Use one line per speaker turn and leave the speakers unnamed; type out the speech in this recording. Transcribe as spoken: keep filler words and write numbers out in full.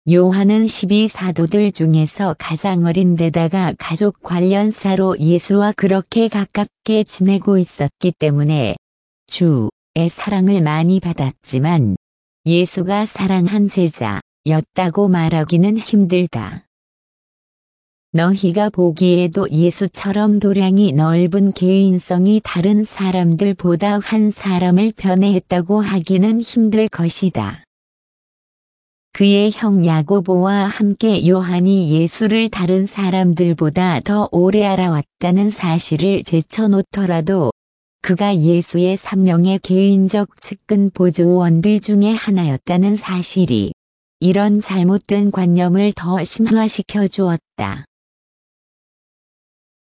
요한은 십이 사도들 중에서 가장 어린 데다가 가족 관련사로 예수와 그렇게 가깝게 지내고 있었기 때문에 주의 사랑을 많이 받았지만 예수가 사랑한 제자였다고 말하기는 힘들다. 너희가 보기에도 예수처럼 도량이 넓은 개인성이 다른 사람들보다 한 사람을 편애했다고 하기는 힘들 것이다. 그의 형 야고보와 함께 요한이 예수를 다른 사람들보다 더 오래 알아왔다는 사실을 제쳐놓더라도 그가 예수의 삼명의 개인적 측근 보조원들 중에 하나였다는 사실이 이런 잘못된 관념을 더 심화시켜 주었다.